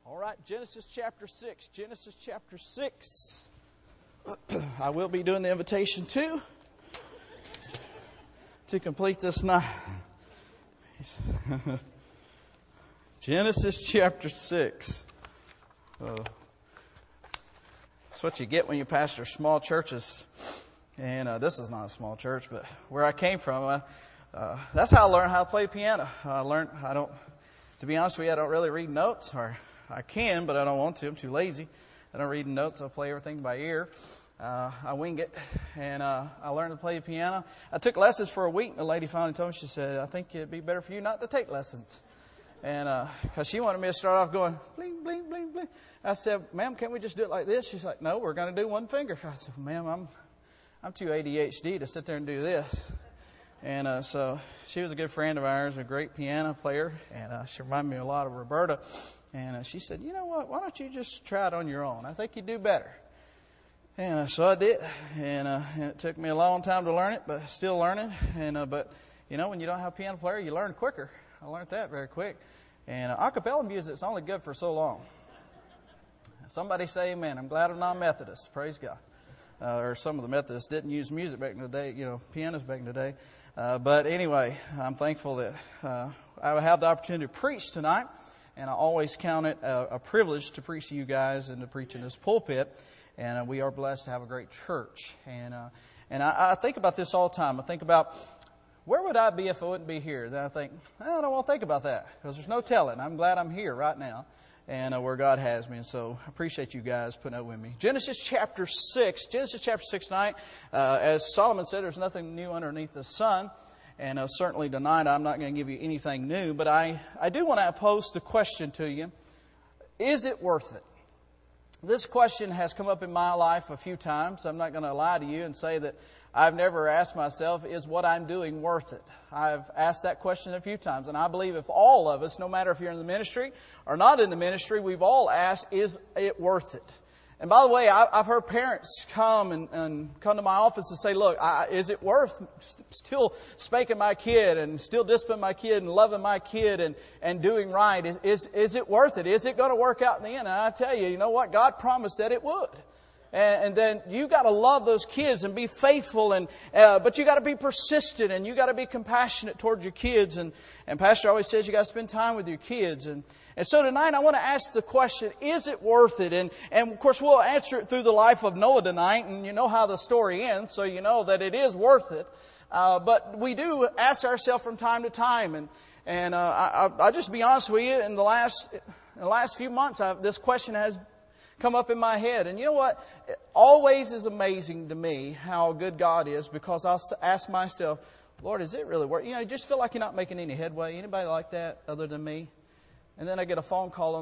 All right, Genesis chapter 6. Genesis chapter 6. I will be doing the invitation too to complete this night. Genesis chapter 6. That's what you get when you pastor small churches. And this is not a small church, but where I came from, that's how I learned how to play piano. To be honest with you, I don't really read notes, or I can, but I don't want to. I'm too lazy. I don't read notes. I play everything by ear. I wing it, and I learned to play the piano. I took lessons for a week, and the lady finally told me, she said, I think it'd be better for you not to take lessons. And because she wanted me to start off going, bling, bling, bling, bling. I said, ma'am, can't we just do it like this? She's like, no, we're going to do one finger. I said, ma'am, I'm too ADHD to sit there and do this. And so she was a good friend of ours, a great piano player, and she reminded me a lot of Roberta. And she said, you know what, why don't you just try it on your own? I think you'd do better. And so I did, and it took me a long time to learn it, but still learning. But, you know, when you don't have a piano player, you learn quicker. I learned that very quick. And a cappella music is only good for so long. Somebody say amen. I'm glad I'm not Methodist. Praise God. Or some of the Methodists didn't use music back in the day, pianos back in the day. But anyway, I'm thankful that I have the opportunity to preach tonight. And I always count it a privilege to preach to you guys and to preach in this pulpit. And we are blessed to have a great church. And I think about this all the time. I think about, where would I be if I wouldn't be here? Then I think, I don't want to think about that, because there's no telling. I'm glad I'm here right now and where God has me. And so I appreciate you guys putting up with me. Genesis chapter 6. Genesis chapter 6 tonight. As Solomon said, there's nothing new underneath the sun. And certainly tonight I'm not going to give you anything new. But I do want to pose the question to you. Is it worth it? This question has come up in my life a few times. I'm not going to lie to you and say that I've never asked myself, is what I'm doing worth it? I've asked that question a few times. And I believe if all of us, no matter if you're in the ministry or not in the ministry, we've all asked, is it worth it? And by the way, I've heard parents come and come to my office and say, look, is it worth still spanking my kid and still disciplining my kid and loving my kid and doing right? Is it worth it? Is it going to work out in the end? And I tell you, you know what? God promised that it would. And then you got to love those kids and be faithful, but you got to be persistent and you got to be compassionate toward your kids. And Pastor always says you got to spend time with your kids. And so tonight I want to ask the question, is it worth it? And of course we'll answer it through the life of Noah tonight, and you know how the story ends, so you know that it is worth it. But we do ask ourselves from time to time, and I'll just be honest with you. In the last few months, this question has come up in my head. And you know what? It always is amazing to me how good God is, because I'll ask myself, Lord, is it really worth it? You just feel like you're not making any headway. Anybody like that other than me? And then I get a phone call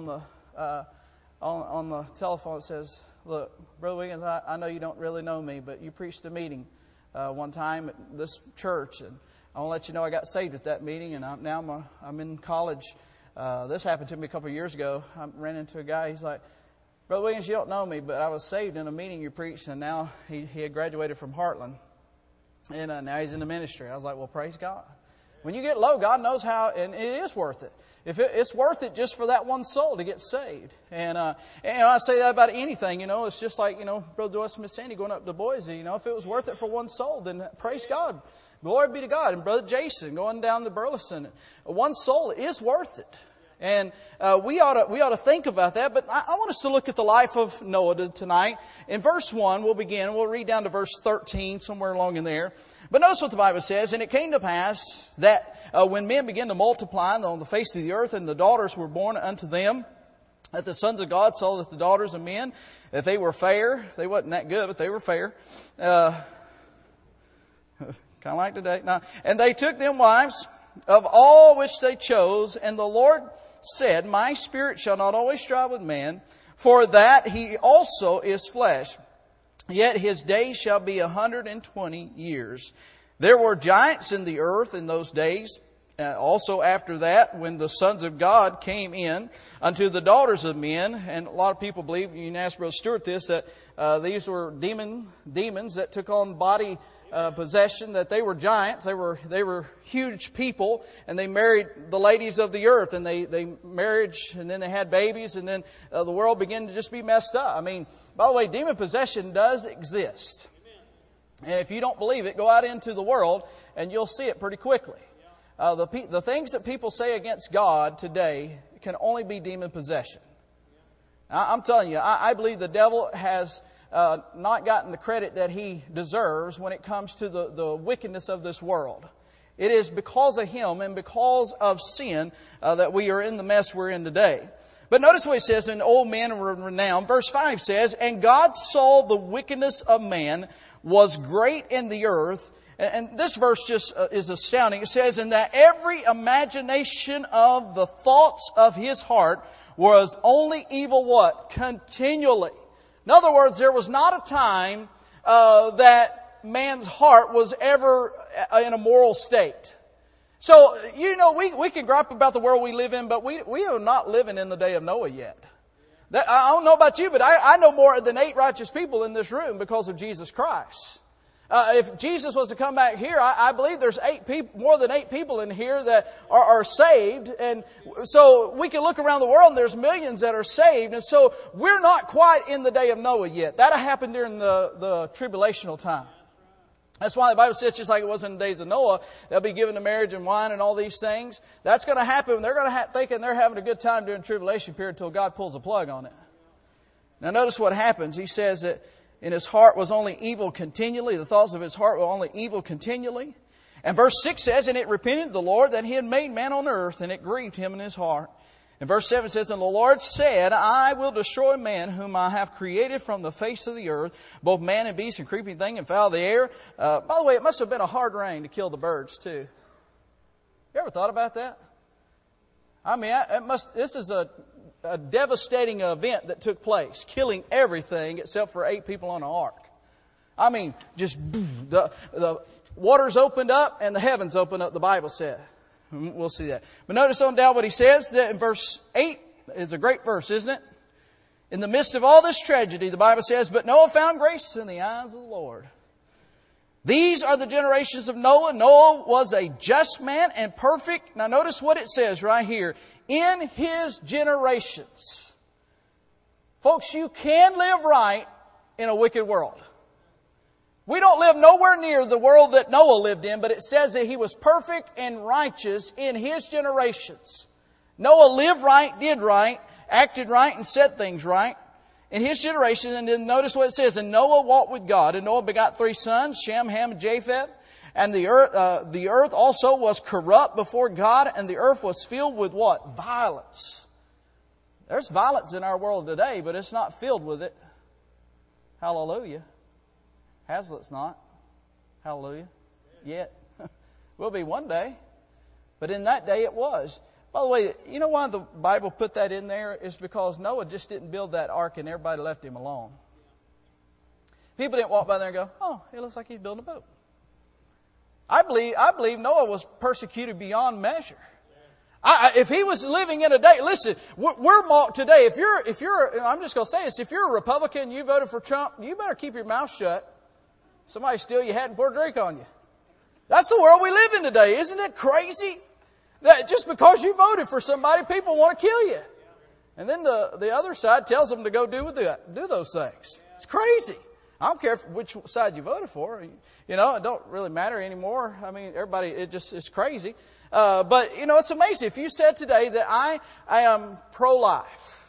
on the telephone that says, look, Brother Wiggins, I know you don't really know me, but you preached a meeting one time at this church, and I want to let you know I got saved at that meeting, and I'm in college. This happened to me a couple of years ago. I ran into a guy. He's like, Brother Wiggins, you don't know me, but I was saved in a meeting you preached, and now he had graduated from Heartland, and now he's in the ministry. I was like, well, praise God. When you get low, God knows how, and it is worth it. If it's worth it just for that one soul to get saved. And I say that about anything, it's just like, Brother Joyce and Miss Sandy going up to Boise, if it was worth it for one soul, then praise God. Glory be to God. And Brother Jason going down to Burleson, one soul is worth it. And we ought to think about that. But I want us to look at the life of Noah tonight. In verse 1, we'll begin. We'll read down to verse 13, somewhere along in there. But notice what the Bible says. And it came to pass that when men began to multiply on the face of the earth, and the daughters were born unto them, that the sons of God saw that the daughters of men, that they were fair. They wasn't that good, but they were fair. Kind of like today. Now, and they took them wives of all which they chose. And the Lord said, my spirit shall not always strive with man, for that he also is flesh. Yet his days shall be 120 years. There were giants in the earth in those days. Also after that, when the sons of God came in unto the daughters of men, and a lot of people believe, you can ask Brother Stewart this, that these were demons that took on body possession, that they were giants. They were huge people, and they married the ladies of the earth, and they married, and then they had babies, and then the world began to just be messed up. I mean, by the way, demon possession does exist. And if you don't believe it, go out into the world, and you'll see it pretty quickly. The things that people say against God today can only be demon possession. I'm telling you, I believe the devil has not gotten the credit that he deserves when it comes to the wickedness of this world. It is because of him and because of sin that we are in the mess we're in today. But notice what it says in Old Men of Renown. Verse 5 says, "And God saw the wickedness of man was great in the earth." And this verse just is astounding. It says, "And that every imagination of the thoughts of his heart was only evil," what? Continually. In other words, there was not a time that man's heart was ever in a moral state. So, we can gripe about the world we live in, but we are not living in the day of Noah yet. I don't know about you, but I know more than 8 righteous people in this room because of Jesus Christ. If Jesus was to come back here, I believe there's more than 8 people in here that are saved. And so we can look around the world and there's millions that are saved. And so we're not quite in the day of Noah yet. That'll happen during the tribulational time. That's why the Bible says, just like it was in the days of Noah, they'll be given to marriage and wine and all these things. That's going to happen. They're going to thinking they're having a good time during the tribulation period until God pulls the plug on it. Now notice what happens. He says that in his heart was only evil continually. The thoughts of his heart were only evil continually. And verse 6 says, "And it repented the Lord that he had made man on earth, and it grieved him in his heart." And verse 7 says, "And the Lord said, I will destroy man whom I have created from the face of the earth, both man and beast and creeping thing and fowl of the air." By the way, it must have been a hard rain to kill the birds too. You ever thought about that? I mean, this is a devastating event that took place, killing everything except for 8 people on the ark. I mean, just the waters opened up and the heavens opened up, the Bible said. We'll see that. But notice on down what he says in verse 8. It's a great verse, isn't it? "In the midst of all this tragedy," the Bible says, "But Noah found grace in the eyes of the Lord." These are the generations of Noah. Noah was a just man and perfect. Now notice what it says right here. In his generations. Folks, you can live right in a wicked world. We don't live nowhere near the world that Noah lived in, but it says that he was perfect and righteous in his generations. Noah lived right, did right, acted right, and said things right in his generation. And then notice what it says. "And Noah walked with God. And Noah begot 3 sons, Shem, Ham, and Japheth. And the earth also was corrupt before God, and the earth was filled with" what? Violence. There's violence in our world today, but it's not filled with it. Hallelujah. Hazlitt's not. Hallelujah. Yet. Will be one day. But in that day it was. By the way, you know why the Bible put that in there? It's because Noah just didn't build that ark and everybody left him alone. People didn't walk by there and go, "Oh, it looks like he's building a boat." I believe Noah was persecuted beyond measure. If he was living in a day, listen, we're mocked today. If you're, I'm just going to say this, if you're a Republican and you voted for Trump, you better keep your mouth shut. Somebody steal your hat and pour a drink on you. That's the world we live in today. Isn't it crazy? That just because you voted for somebody, people want to kill you. And then the other side tells them to go do those things. It's crazy. I don't care which side you voted for. It don't really matter anymore. I mean, everybody, it's crazy. But, it's amazing. If you said today that I am pro-life,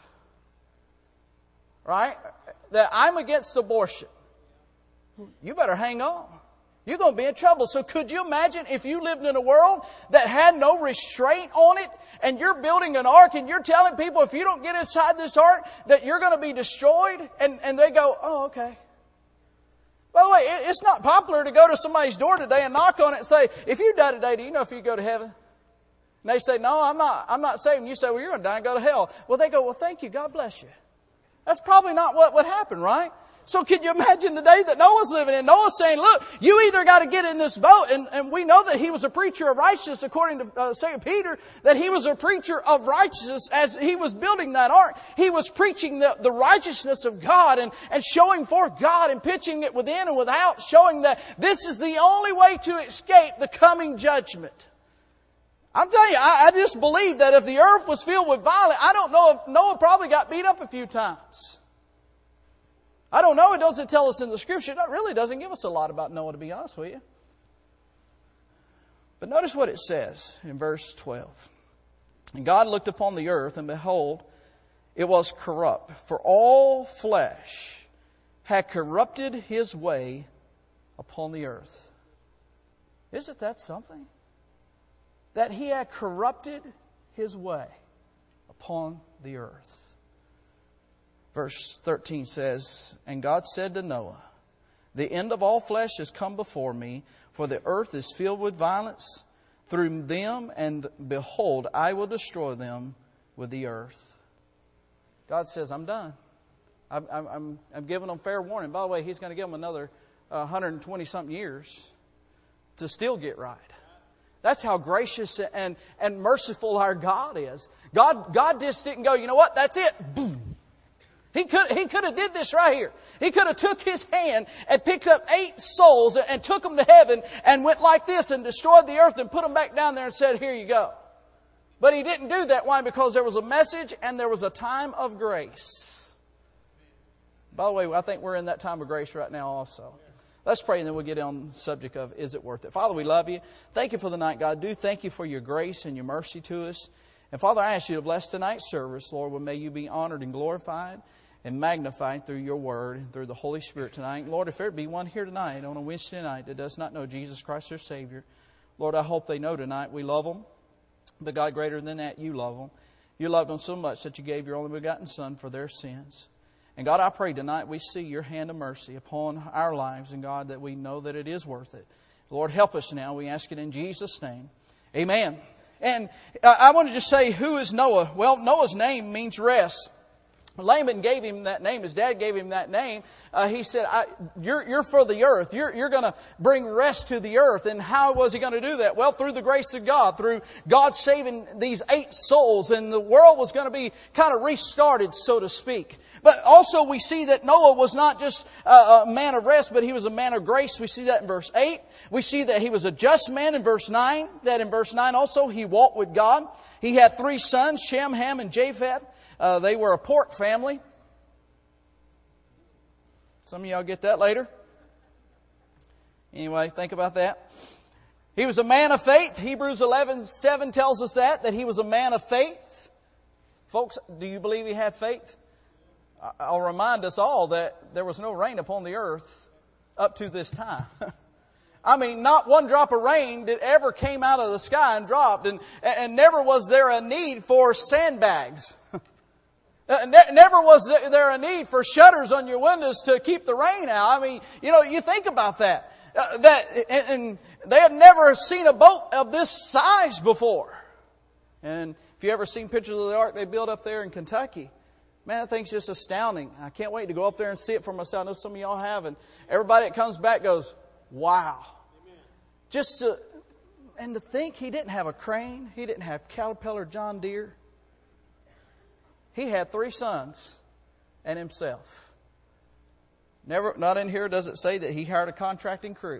right? That I'm against abortion, you better hang on. You're going to be in trouble. So could you imagine if you lived in a world that had no restraint on it, and you're building an ark and you're telling people if you don't get inside this ark that you're going to be destroyed, and they go, "Oh, okay." By the way, it's not popular to go to somebody's door today and knock on it and say, "If you die today, do you know if you go to heaven?" And they say, "No, I'm not saved." And you say, "Well, you're going to die and go to hell." Well, they go, "Well, thank you. God bless you." That's probably not what would happen, right? So could you imagine the day that Noah's living in? Noah's saying, look, you either got to get in this boat, and we know that he was a preacher of righteousness, according to 2 Peter, that he was a preacher of righteousness as he was building that ark. He was preaching the righteousness of God and showing forth God and pitching it within and without, showing that this is the only way to escape the coming judgment. I'm telling you, I just believe that if the earth was filled with violence, I don't know if Noah probably got beat up a few times. I don't know. It doesn't tell us in the Scripture. It really doesn't give us a lot about Noah, to be honest with you. But notice what it says in verse 12. And God looked upon the earth, and behold, it was corrupt. For all flesh had corrupted his way upon the earth. Isn't that something? That he had corrupted his way upon the earth. Verse 13 says, And God said to Noah, The end of all flesh has come before me, for the earth is filled with violence through them, and behold, I will destroy them with the earth. God says, I'm done. I'm giving them fair warning. By the way, He's going to give them another 120-something years to still get right. That's how gracious and merciful our God is. God just didn't go, you know what, that's it. Boom. He could have did this right here. He could have took His hand and picked up 8 souls and took them to heaven and went like this and destroyed the earth and put them back down there and said, here you go. But He didn't do that. Why? Because there was a message and there was a time of grace. By the way, I think we're in that time of grace right now also. Let's pray and then we'll get on the subject of, is it worth it? Father, we love You. Thank You for the night, God. Do thank You for Your grace and Your mercy to us. And Father, I ask You to bless tonight's service, Lord. Well, may You be honored and glorified and magnified through Your Word and through the Holy Spirit tonight. Lord, if there be one here tonight on a Wednesday night that does not know Jesus Christ their Savior, Lord, I hope they know tonight we love them. But God, greater than that, You love them. You loved them so much that You gave Your only begotten Son for their sins. And God, I pray tonight we see Your hand of mercy upon our lives, and God, that we know that it is worth it. Lord, help us now. We ask it in Jesus' name. Amen. And I want to just say, who is Noah? Well, Noah's name means rest. Laban gave him that name. His dad gave him that name. He said, you're for the earth. You're going to bring rest to the earth. And how was he going to do that? Well, through the grace of God, through God saving these 8 souls. And the world was going to be kind of restarted, so to speak. But also we see that Noah was not just a man of rest, but he was a man of grace. We see that in verse 8. We see that he was a just man in verse 9. That in verse 9 also he walked with God. He had 3 sons, Shem, Ham, and Japheth. They were a pork family. Some of y'all get that later. Anyway, think about that. He was a man of faith. Hebrews 11:7 tells us that he was a man of faith. Folks, do you believe he had faith? I'll remind us all that there was no rain upon the earth up to this time. I mean, not one drop of rain that ever came out of the sky and dropped. And never was there a need for sandbags. Never was there a need for shutters on your windows to keep the rain out. I mean, you think about that. And they had never seen a boat of this size before. And if you ever seen pictures of the ark they built up there in Kentucky, man, that thing's just astounding. I can't wait to go up there and see it for myself. I know some of y'all have. And everybody that comes back goes, wow. Amen. And to think he didn't have a crane. He didn't have Caterpillar John Deere. He had 3 sons and himself. Not in here does it say that he hired a contracting crew.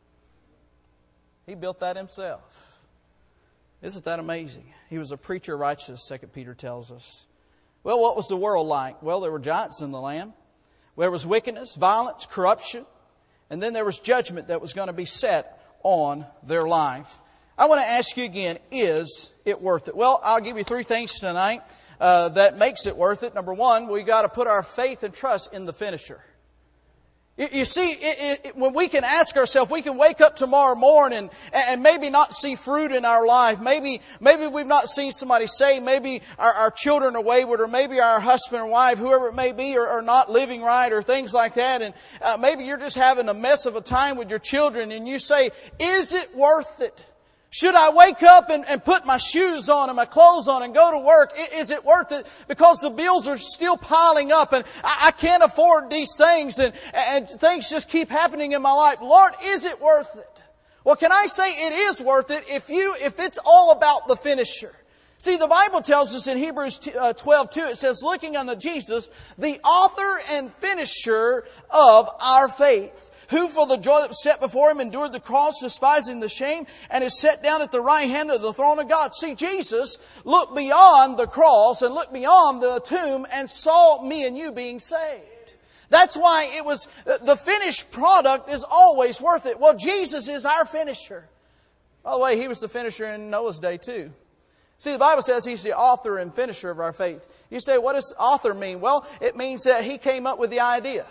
He built that himself. Isn't that amazing? He was a preacher of righteousness, 2 Peter tells us. Well, what was the world like? Well, there were giants in the land. There was wickedness, violence, corruption. And then there was judgment that was going to be set on their life. I want to ask you again, is it worth it? Well, I'll give you 3 things tonight that makes it worth it. Number 1, we've got to put our faith and trust in the finisher. You see, when we can ask ourselves, we can wake up tomorrow morning and maybe not see fruit in our life. Maybe we've not seen somebody saved. Maybe our children are wayward, or maybe our husband or wife, whoever it may be, are not living right, or things like that. And maybe you're just having a mess of a time with your children, and you say, is it worth it Should I wake up and put my shoes on and my clothes on and go to work? Is it worth it? Because the bills are still piling up and I can't afford these things and things just keep happening in my life. Lord, is it worth it? Well, can I say it is worth it if it's all about the finisher? See, the Bible tells us in Hebrews 12:2, it says, looking unto Jesus, the author and finisher of our faith, who for the joy that was set before Him endured the cross, despising the shame, and is set down at the right hand of the throne of God. See, Jesus looked beyond the cross and looked beyond the tomb and saw me and you being saved. That's why it was, the finished product is always worth it. Well, Jesus is our finisher. By the way, He was the finisher in Noah's day too. See, the Bible says He's the author and finisher of our faith. You say, what does author mean? Well, it means that He came up with the idea.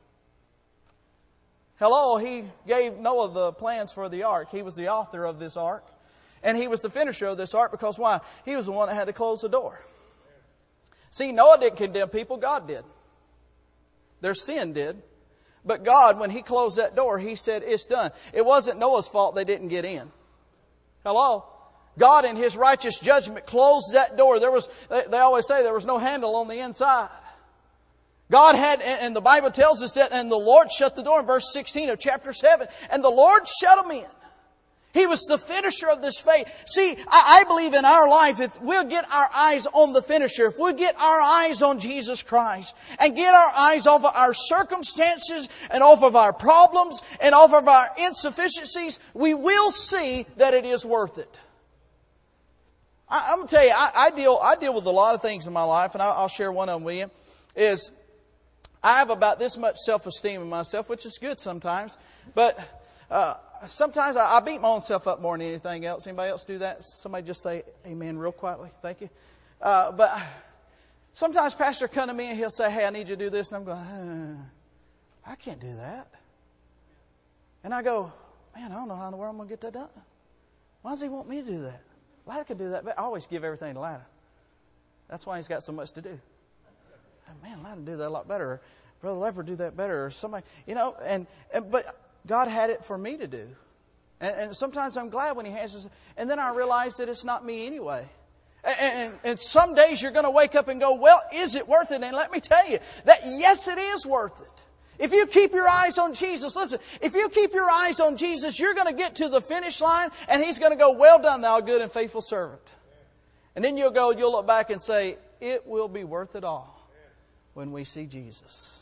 Hello, He gave Noah the plans for the ark. He was the author of this ark. And He was the finisher of this ark because why? He was the one that had to close the door. See, Noah didn't condemn people. God did. Their sin did. But God, when He closed that door, He said, it's done. It wasn't Noah's fault they didn't get in. Hello? God in His righteous judgment closed that door. They always say there was no handle on the inside. God had, and the Bible tells us that, and the Lord shut the door in verse 16 of chapter 7. And the Lord shut them in. He was the finisher of this faith. See, I believe in our life, if we'll get our eyes on the finisher, if we'll get our eyes on Jesus Christ, and get our eyes off of our circumstances, and off of our problems, and off of our insufficiencies, we will see that it is worth it. I'm going to tell you, I deal with a lot of things in my life, and I'll share one of them with you, is I have about this much self-esteem in myself, which is good sometimes. But sometimes I beat my own self up more than anything else. Anybody else do that? Somebody just say amen real quietly. Thank you. But sometimes Pastor come to me and he'll say, hey, I need you to do this. And I'm going, I can't do that. And I go, man, I don't know how in the world I'm going to get that done. Why does He want me to do that? Latta can do that. But I always give everything to Latta. That's why he's got so much to do. Man, Latta do that a lot better. Brother Leopard do that better. Or somebody, but God had it for me to do. And sometimes I'm glad when He has this. And then I realize that it's not me anyway. And some days you're going to wake up and go, well, is it worth it? And let me tell you that yes, it is worth it. If you keep your eyes on Jesus, listen, if you keep your eyes on Jesus, you're going to get to the finish line and He's going to go, well done, thou good and faithful servant. And then you'll look back and say, it will be worth it all when we see Jesus.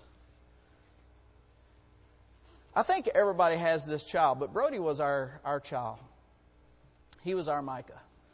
I think everybody has this child, but Brody was our child. He was our Micah.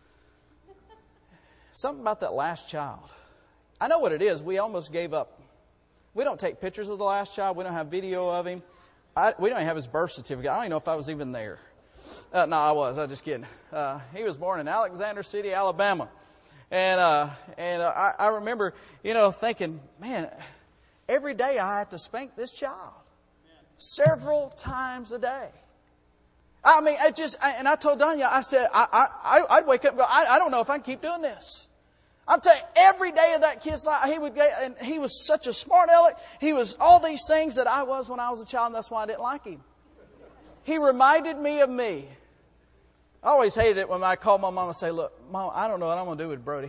Something about that last child. I know what it is. We almost gave up. We don't take pictures of the last child. We don't have video of him. We don't even have his birth certificate. I don't even know if I was even there. No, I was. I was just kidding. He was born in Alexander City, Alabama. And I remember, thinking, man, every day I have to spank this child. Several times a day. I mean, and I told Danya, I said, I'd wake up and go, I don't know if I can keep doing this. I'm telling you, every day of that kid's life, he was such a smart aleck. He was all these things that I was when I was a child, and that's why I didn't like him. He reminded me of me. I always hated it when I called my mom and say, look, Mom, I don't know what I'm going to do with Brody.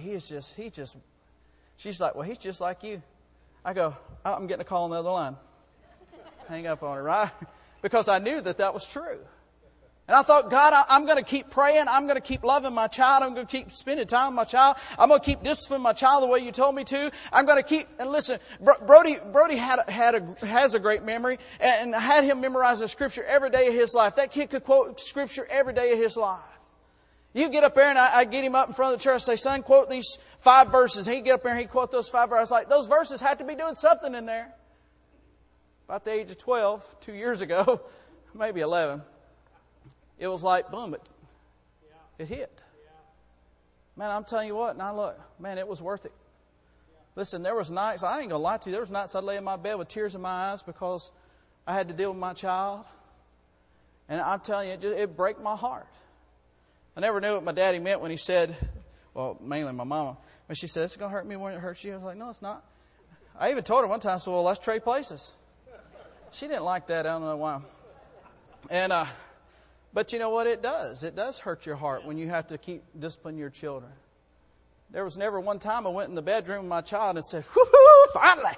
She's like, well, he's just like you. I go, I'm getting a call on the other line. Hang up on her, right? Because I knew that was true. And I thought, God, I'm going to keep praying. I'm going to keep loving my child. I'm going to keep spending time with my child. I'm going to keep disciplining my child the way you told me to. I'm going to keep, and listen, Brody has a great memory, and I had him memorize the Scripture every day of his life. That kid could quote Scripture every day of his life. You get up there and I get him up in front of the church and say, son, quote these 5 verses. And he'd get up there and he'd quote those 5 verses. I was like, those verses have to be doing something in there. About the age of 12, 2 years ago, maybe 11. It was like, boom, it hit. Man, I'm telling you what, and I look, man, it was worth it. Listen, there was nights, I ain't going to lie to you, there was nights I'd lay in my bed with tears in my eyes because I had to deal with my child. And I'm telling you, it broke my heart. I never knew what my daddy meant when he said, well, mainly my mama, when she said, it's going to hurt me more than it hurts you. I was like, no, it's not. I even told her one time, so well, let's trade places. She didn't like that. I don't know why. And But you know what it does? It does hurt your heart when you have to keep disciplining your children. There was never one time I went in the bedroom with my child and said, "Whoo-hoo, finally."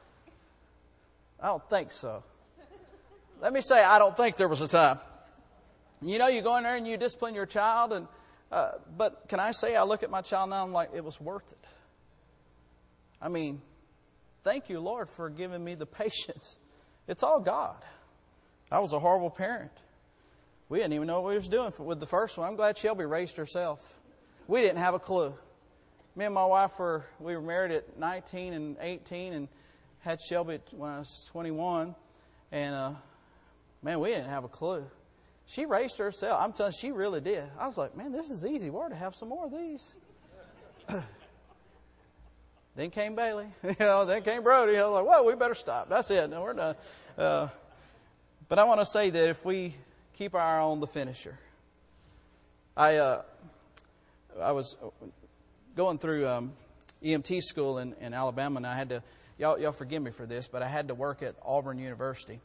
I don't think so. Let me say, I don't think there was a time. You know, you go in there and you discipline your child, and but can I say, I look at my child now and I'm like, it was worth it. I mean, thank you, Lord, for giving me the patience. It's all God. I was a horrible parent. We didn't even know what we was doing with the first one. I'm glad Shelby raised herself. We didn't have a clue. Me and my wife we were married at 19 and 18 and had Shelby when I was 21. And, man, we didn't have a clue. She raised herself. I'm telling you, she really did. I was like, man, this is easy. We're to have some more of these. Then came Bailey. Then came Brody. I was like, well, we better stop. That's it. No, we're done. But I want to say that if we keep our eye on the finisher. I was going through EMT school in Alabama, and I had to, y'all forgive me for this, but I had to work at Auburn University.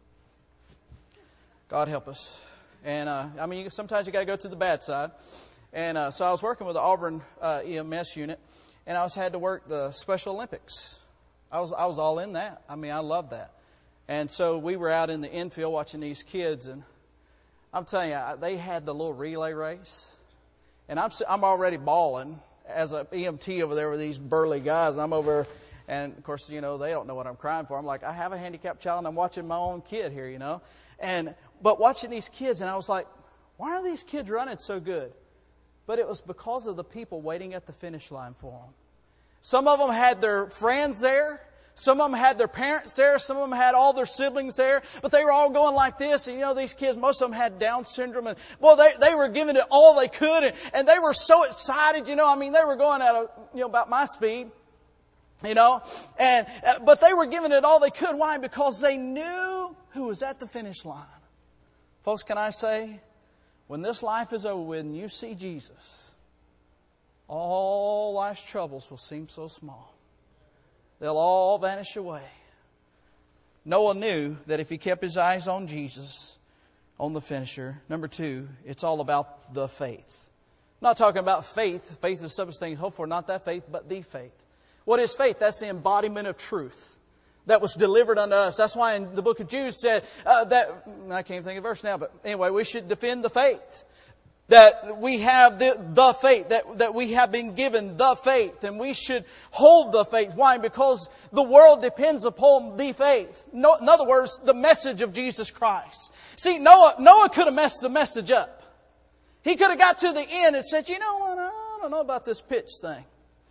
God help us. And I mean, sometimes you got to go to the bad side. And so I was working with the Auburn EMS unit, and I had to work the Special Olympics. I was all in that. I mean, I loved that. And so we were out in the infield watching these kids, and I'm telling you, they had the little relay race, and I'm already bawling as an EMT over there with these burly guys, and I'm over, and of course, you know, they don't know what I'm crying for. I'm like, I have a handicapped child, and I'm watching my own kid here, you know, but watching these kids, and I was like, why are these kids running so good? But it was because of the people waiting at the finish line for them. Some of them had their friends there. Some of them had their parents there. Some of them had all their siblings there. But they were all going like this. And you know, these kids, most of them had Down syndrome. And well, they were giving it all they could. And they were so excited, you know. I mean, they were going at about my speed, you know. But they were giving it all they could. Why? Because they knew who was at the finish line. Folks, can I say, when this life is over with and you see Jesus, all life's troubles will seem so small. They'll all vanish away. Noah knew that if he kept his eyes on Jesus, on the finisher. Number 2, it's all about the faith. I'm not talking about faith. Faith is substance things hoped for, not that faith, but the faith. What is faith? That's the embodiment of truth that was delivered unto us. That's why in the book of Jude said that, I can't think of the verse now, but anyway, we should defend the faith. That we have the faith, that we have been given the faith, and we should hold the faith. Why? Because the world depends upon the faith. In other words, the message of Jesus Christ. See, Noah could have messed the message up. He could have got to the end and said, you know what, I don't know about this pitch thing.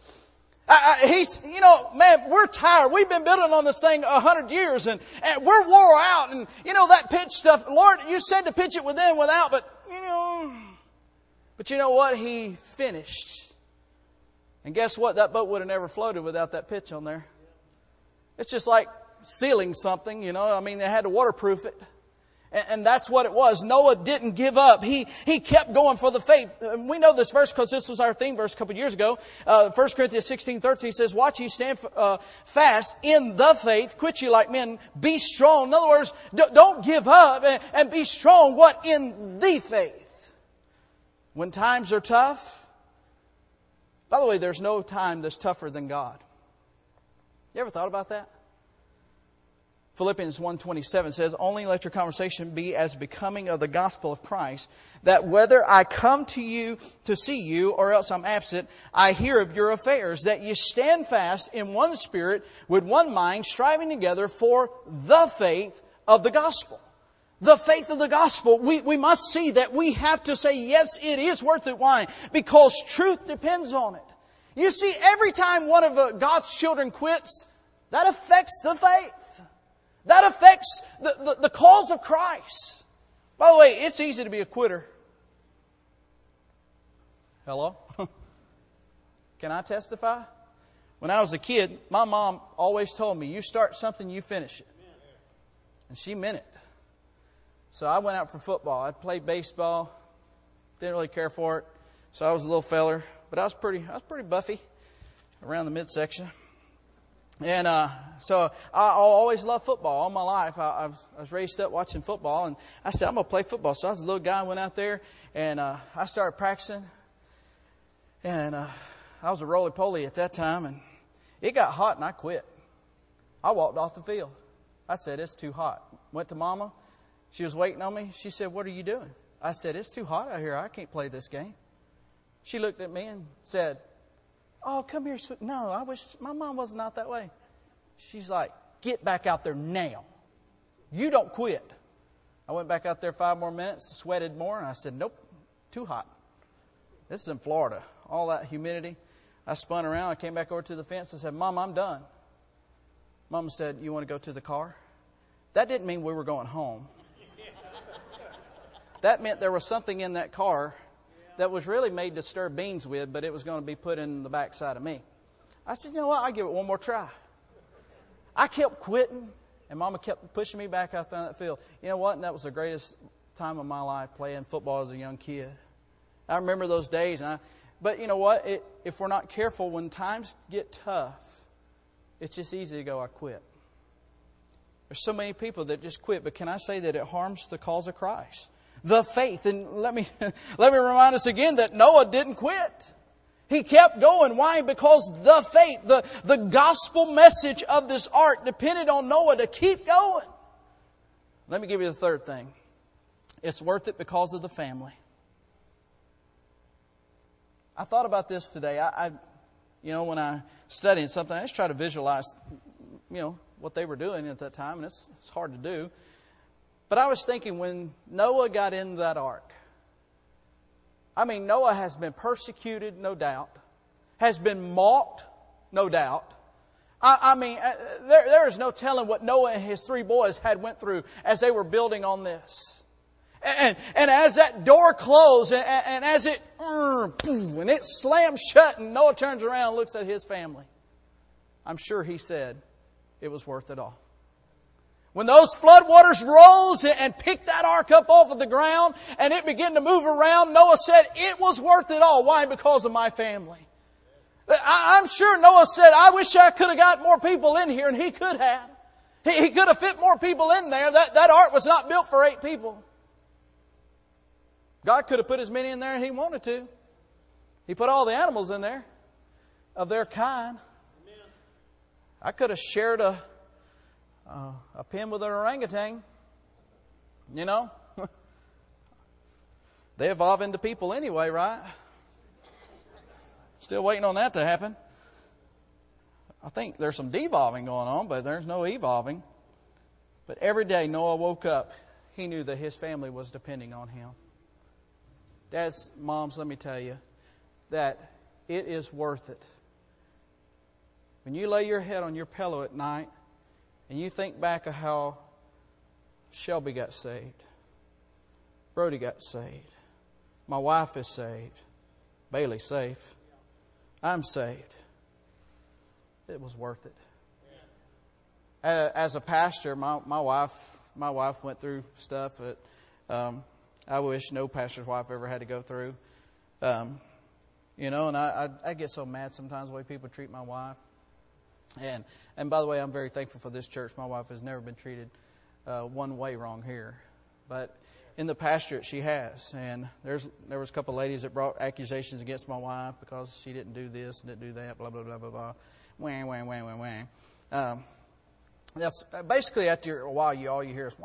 Man, we're tired. We've been building on this thing 100 years, and we're wore out. And, you know, that pitch stuff, Lord, you said to pitch it within, without, but, you know... But you know what? He finished. And guess what? That boat would have never floated without that pitch on there. It's just like sealing something, you know. I mean, they had to waterproof it. And that's what it was. Noah didn't give up. He kept going for the faith. We know this verse because this was our theme verse a couple of years ago. 1 Corinthians 16:13 says, watch ye stand fast in the faith. Quit ye like men. Be strong. In other words, don't give up and be strong. What? In the faith. When times are tough, by the way, there's no time that's tougher than God. You ever thought about that? Philippians 1:27 says, only let your conversation be as becoming of the gospel of Christ, that whether I come to you to see you or else I'm absent, I hear of your affairs, that you stand fast in one spirit with one mind, striving together for the faith of the gospel. The faith of the gospel, we must see that we have to say, yes, it is worth it. Why? Because truth depends on it. You see, every time one of God's children quits, that affects the faith. That affects the cause of Christ. By the way, it's easy to be a quitter. Hello? Can I testify? When I was a kid, my mom always told me, you start something, you finish it. And she meant it. So I went out for football. I played baseball. Didn't really care for it. So I was a little feller. But I was pretty buffy around the midsection. And so I always loved football all my life. I was raised up watching football, and I said, I'm going to play football. So I was a little guy, went out there, and I started practicing. And I was a roly-poly at that time, and it got hot, and I quit. I walked off the field. I said, it's too hot. Went to Mama. She was waiting on me. She said, what are you doing? I said, it's too hot out here. I can't play this game. She looked at me and said, oh, come here. No, I wish my mom was not that way. She's like, get back out there now. You don't quit. I went back out there 5 more minutes, sweated more, and I said, nope, too hot. This is in Florida. All that humidity. I spun around. I came back over to the fence and said, Mom, I'm done. Mama said, you want to go to the car? That didn't mean we were going home. That meant there was something in that car that was really made to stir beans with, but it was going to be put in the backside of me. I said, you know what? I'll give it one more try. I kept quitting, and Mama kept pushing me back out there on that field. You know what? And that was the greatest time of my life, playing football as a young kid. I remember those days. But you know what? If we're not careful, when times get tough, it's just easy to go, I quit. There's so many people that just quit, but can I say that it harms the cause of Christ? The faith. And let me remind us again that Noah didn't quit. He kept going. Why? Because the faith, the gospel message of this ark depended on Noah to keep going. Let me give you the third thing. It's worth it because of the family. I thought about this today. When I studied something, I just try to visualize, what they were doing at that time, and it's hard to do. But I was thinking when Noah got in that ark, Noah has been persecuted, no doubt, has been mocked, no doubt. There is no telling what Noah and his 3 boys had went through as they were building on this. And as that door closed, and as it slams shut, and Noah turns around and looks at his family, I'm sure he said it was worth it all. When those floodwaters rose and picked that ark up off of the ground and it began to move around, Noah said it was worth it all. Why? Because of my family. I'm sure Noah said, I wish I could have got more people in here, and he could have. He could have fit more people in there. That ark was not built for 8 people. God could have put as many in there as He wanted to. He put all the animals in there of their kind. Amen. I could have shared a pen with an orangutan. They evolve into people anyway, right? Still waiting on that to happen. I think there's some devolving going on, but there's no evolving. But every day Noah woke up, he knew that his family was depending on him. Dads, moms, let me tell you that it is worth it. When you lay your head on your pillow at night and you think back of how Shelby got saved, Brody got saved, my wife is saved, Bailey's safe, I'm saved. It was worth it. As a pastor, my wife went through stuff that I wish no pastor's wife ever had to go through. And I get so mad sometimes the way people treat my wife. And by the way, I'm very thankful for this church. My wife has never been treated one way wrong here. But in the pastorate, she has. And there was a couple of ladies that brought accusations against my wife because she didn't do this and didn't do that, blah, blah, blah, blah, blah. Whang, whang, whang, whang, whang. That's basically after a while, all you hear is,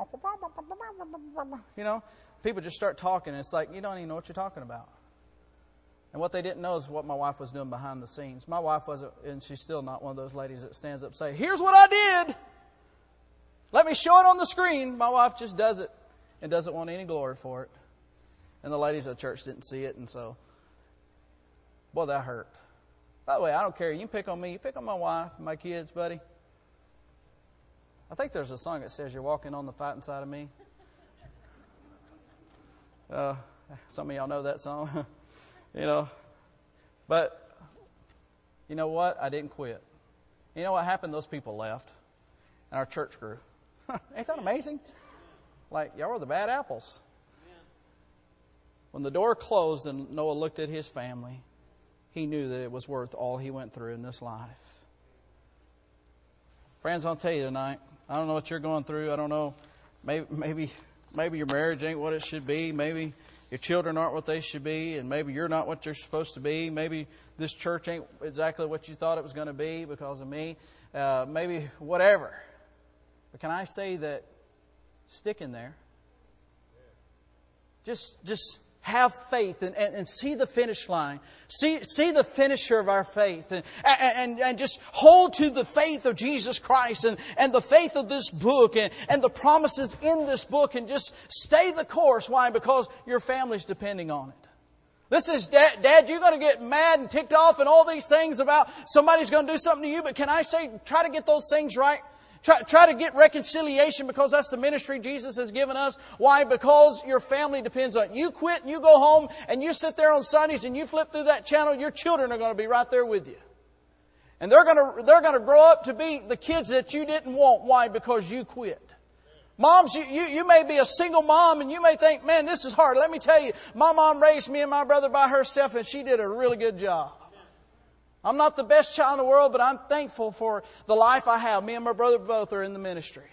people just start talking. And it's like, you don't even know what you're talking about. And what they didn't know is what my wife was doing behind the scenes. My wife wasn't, and she's still not one of those ladies that stands up and says, here's what I did. Let me show it on the screen. My wife just does it and doesn't want any glory for it. And the ladies at church didn't see it. And so, boy, that hurt. By the way, I don't care. You can pick on me. You pick on my wife and my kids, buddy. I think there's a song that says you're walking on the fighting side of me. Some of y'all know that song. But you know what? I didn't quit. You know what happened? Those people left, and our church grew. Ain't that amazing? Like, y'all were the bad apples. When the door closed and Noah looked at his family, he knew that it was worth all he went through in this life. Friends, I'll tell you tonight, I don't know what you're going through. I don't know. Maybe your marriage ain't what it should be. Maybe your children aren't what they should be. And maybe you're not what you're supposed to be. Maybe this church ain't exactly what you thought it was going to be because of me. Maybe whatever. But can I say that stick in there? Just have faith and see the finish line. See the finisher of our faith. And just hold to the faith of Jesus Christ and the faith of this book and the promises in this book. And just stay the course. Why? Because your family's depending on it. This is, Dad, you're going to get mad and ticked off and all these things about somebody's going to do something to you. But can I say, try to get those things right. Try to get reconciliation because that's the ministry Jesus has given us. Why? Because your family depends on it. You quit and you go home and you sit there on Sundays and you flip through that channel, your children are going to be right there with you. And they're going to grow up to be the kids that you didn't want. Why? Because you quit. Moms, you may be a single mom and you may think, man, this is hard. Let me tell you, my mom raised me and my brother by herself and she did a really good job. I'm not the best child in the world, but I'm thankful for the life I have. Me and my brother both are in the ministry.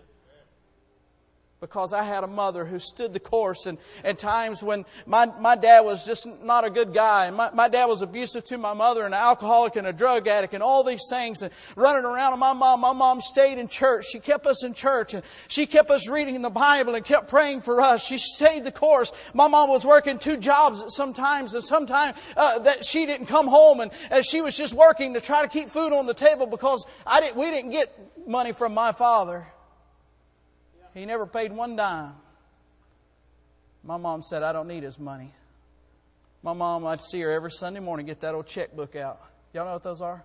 Because I had a mother who stood the course and times when my dad was just not a good guy. And my dad was abusive to my mother and an alcoholic and a drug addict and all these things and running around with my mom. My mom stayed in church. She kept us in church and she kept us reading in the Bible and kept praying for us. She stayed the course. My mom was working 2 jobs sometimes and sometimes that she didn't come home and she was just working to try to keep food on the table because we didn't get money from my father. He never paid one dime. My mom said, I don't need his money. My mom, I'd see her every Sunday morning get that old checkbook out. Y'all know what those are?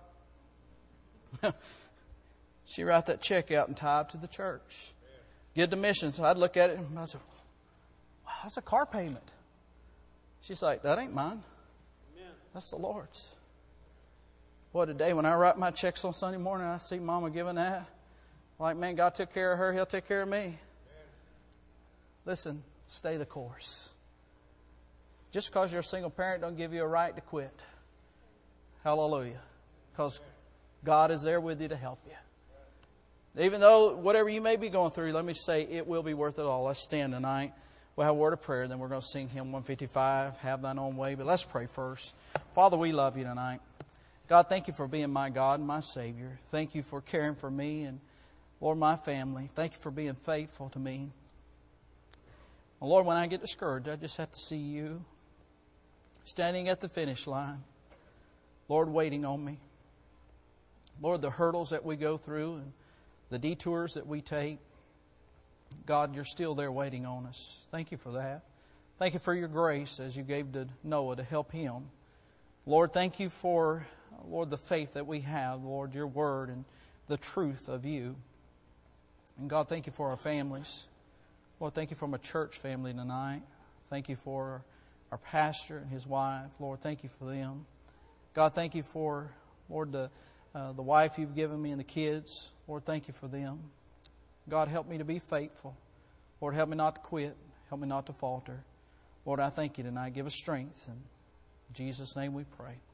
She'd write that check out and tie it to the church. Give the missions. I'd look at it and I'd say, wow, that's a car payment. She's like, that ain't mine. That's the Lord's. Boy, today when I write my checks on Sunday morning, I see Mama giving that. Like, man, God took care of her. He'll take care of me. Listen, stay the course. Just because you're a single parent don't give you a right to quit. Hallelujah. Because God is there with you to help you. Even though whatever you may be going through, let me say it will be worth it all. Let's stand tonight. We'll have a word of prayer. Then we're going to sing hymn 155, Have Thine Own Way. But let's pray first. Father, we love you tonight. God, thank you for being my God and my Savior. Thank you for caring for me and Lord, my family, thank you for being faithful to me. Well, Lord, when I get discouraged, I just have to see you standing at the finish line. Lord, waiting on me. Lord, the hurdles that we go through and the detours that we take, God, you're still there waiting on us. Thank you for that. Thank you for your grace as you gave to Noah to help him. Lord, thank you for, Lord, the faith that we have, Lord, your word and the truth of you. And God, thank you for our families. Lord, thank you for my church family tonight. Thank you for our pastor and his wife. Lord, thank you for them. God, thank you for, Lord, the wife you've given me and the kids. Lord, thank you for them. God, help me to be faithful. Lord, help me not to quit. Help me not to falter. Lord, I thank you tonight. Give us strength. In Jesus' name we pray.